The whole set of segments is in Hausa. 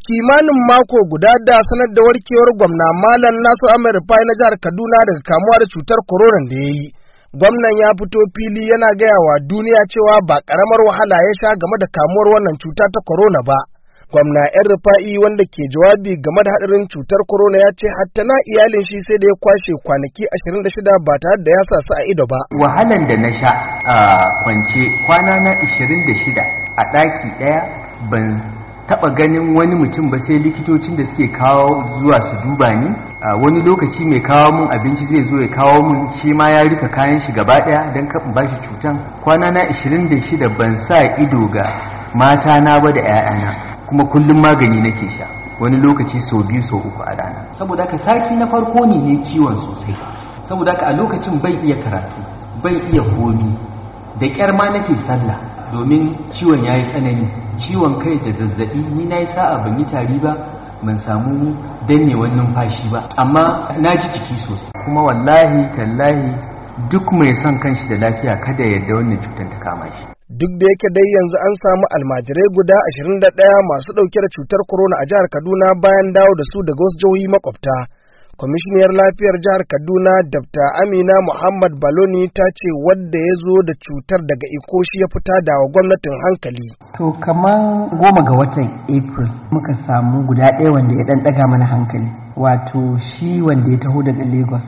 Kimanin mako guda da sanar da warkewar gwamna Malam Nasiru Ahmed Rufai na jihar Kaduna daga kamuwa da cutar corona da ya yi. Gwamnan ya fito fili yana gaya wa duniya cewa ba ƙaramar wahala ya sha game da kamuwar wannan cuta ta corona ba. Gwamna ‘yan Rufa'i wanda ke jawabi game da haɗarin cutar corona ya ce hatta na iyalin shi sai da ya kwashe kwanaki 26 ba tare da ya sa su a ido ba. Wahalan da na sha a kwance kwana na 26 a ɗaki ɗaya ban taɓa ganin wani mutum ba sai likitocin da suke kawo zuwa su duba ni. Wani lokaci mai kawo mun abinci zai zo ya kawo mun shi ma ya rufe kayan shi gaba ɗaya don kafin ba shi cutan. Kwana na 26 ban sa ido ga mata na ba da 'ya'yana. Kuma kullum magani nake sha, wani lokaci sau 2 sau 3 a rana. Saboda haka sati na farko ne ciwon sosai, saboda haka a lokacin bai iya karatu, bai iya komi, da ƙyar ma nake sallah domin ciwon ya yi tsanani, ciwon kai da zazzaɓi. Ni na yi sa'a ban yi tari ba, ban samu dannewan numfashi ba, amma na ji jiki sosai. Kuma wallahi tallahi duk mai son kanshi da lafiya kada ya yarda wannan cutar ta kama shi. Duk da yake dai yanzu an samu almajirai guda 21 masu ɗauke da cutar corona a jihar Kaduna bayan dawo da su daga wasu jihohi makwabta. Kwamishiniyar lafiyar jihar Kaduna Dr. Amina Muhammad Baloni ta ce wadda ya zo da cutar daga Ikoshi ya fita da wa gwamnatin hankali. To kaman 10 ga watan April muka samu guda ɗaya wanda ya ɗaga mana hankali, wato shi wanda ya taho daga Lagos.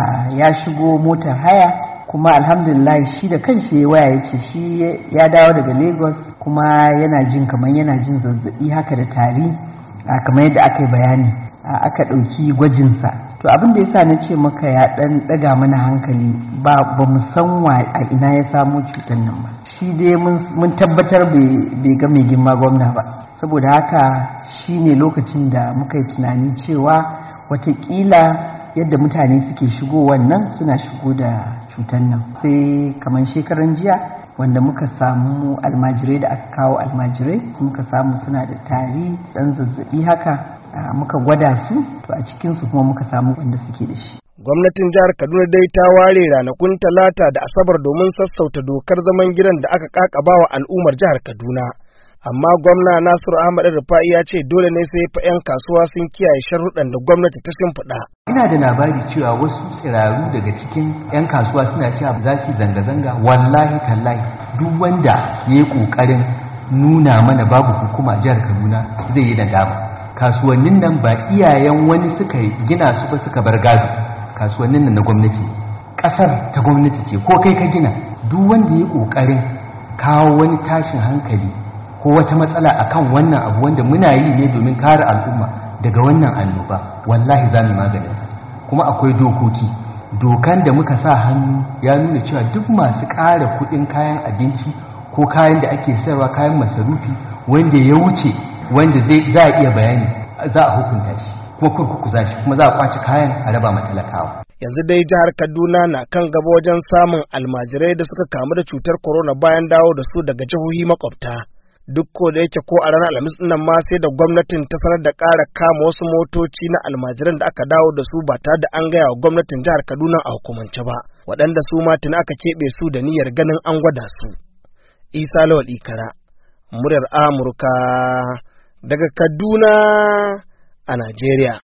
Ya shigo motar haya kuma alhamdulillah shi da kanshi ya waya yace shi ya dawo daga Lagos kuma yana jin zazzabi haka da tari kamar yadda aka yi bayani. Aka ɗauki gwajinsa. To abin da yasa na ce maka ya ɗan ɗaga mana hankali ba mu san a ina ya samu cutar nan ba. Shi dai mun tabbatar bai ga mai girma gwamna ba, saboda haka shi ne lokacin da muka yi tunani cewa watakila yadda mutane suke shigo wannan suna shigo da cutar nan. Sai kamar shekaran jiya wanda muka samu almajirai da aka kawo almajirai muka samu suna da tari ɗan zazzabi haka, muka gwada su, to a cikinsu kuma muka samu wanda suke da shi. Gwamnatin jihar Kaduna dai ta ware ranakun Talata da Asabar domin sassauta dokar zaman gidan da aka kakaba wa al'ummar jihar Kaduna. Amma gwamna Nasiru Ahmed Rufai ya ce dole ne sai fa 'yan kasuwa sun kiyaye sharuɗan da gwamnati ta shimfiɗa. Ina da labari cewa wasu tsiraru daga cikin 'yan kasuwa suna cewa za su zanga-zanga. Wallahi tallahi duk wanda ya yi ƙoƙarin nuna mana babu hukuma jihar Kaduna zai yi nadama. Kasuwannin nan ba iyayen wani suka gina su ba suka bar gado. Kasuwannin nan na gwamnati, ƙasar ta gwamnati ce ko kai ka gina. Duk wanda ya yi ƙoƙarin kawo wani tashin hankali ko wata matsala akan wannan abu wanda muna yi ne domin kare al'umma daga wannan annoba, wallahi za mu maganin sa. Kuma akwai dokan da muka sa hannu ya nuna cewa duk masu ƙara kuɗin kayan abinci ko kayan da ake sayarwa, kayan masarufi wanda ya wuce wanda za a iya bayani, za a hukunta shi kuma kurkuku za shi, kuma za a kwace kayan a raba matalakawa. Yanzu dai jihar Kaduna na kan gaba wajen samun almajirai da suka kamu da cutar corona bayan dawo da su daga jihohi makwabta. Duk ko da yake ko a ranar Alhamis nan ma sai da gwamnatin ta sanar da ƙara kama wasu motoci na almajiran da aka dawo da su ba tare da an gaya wa gwamnatin jihar Kaduna a hukumance ba, waɗanda su ma tuni aka keɓe su da niyyar ganin an gwada su. Isa Lawal Ikara, muryar Amurka daga Kaduna a Najeriya.